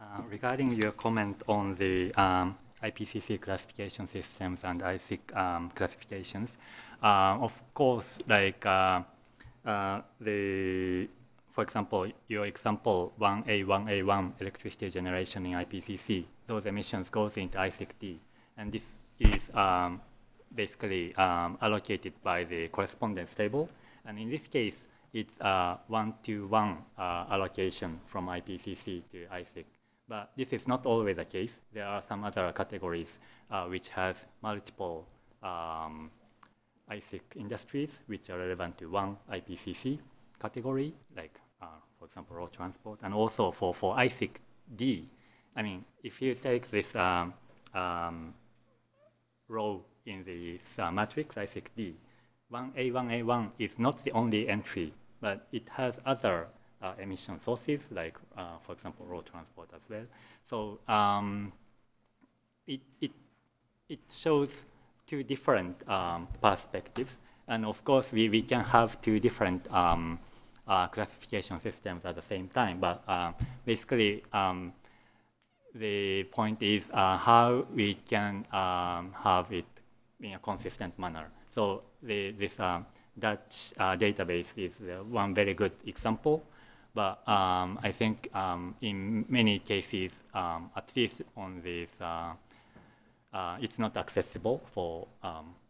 Regarding your comment on the IPCC classification systems and ISIC classifications, of course, like for example, your example 1A, 1A1 electricity generation in IPCC, those emissions goes into ISIC-D, and this is basically allocated by the correspondence table, and in this case, it's a 1-to-1 allocation from IPCC to ISIC. But this is not always the case. There are some other categories which has multiple ISIC industries which are relevant to one IPCC category, like for example, road transport, and also for ISIC D. I mean, if you take this row in this matrix, ISIC D, 1A, 1A1 is not the only entry, but it has other emission sources, like, for example, road transport as well. So it shows two different perspectives. And of course, we can have two different classification systems at the same time. But basically, the point is how we can have it in a consistent manner. So this Dutch database is one very good example. But I think in many cases, at least on this, it's not accessible for